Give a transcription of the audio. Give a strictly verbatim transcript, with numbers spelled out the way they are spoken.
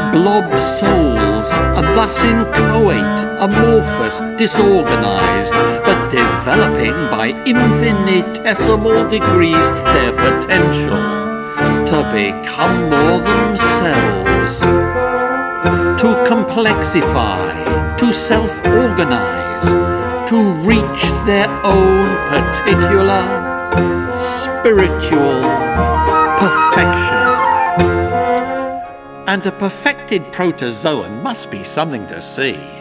blob souls are thus inchoate, amorphous, disorganized, but developing by infinitesimal degrees their potential to become more themselves, to complexify, to self-organize, to reach their own particular spiritual perfection. And a perfected protozoan must be something to see.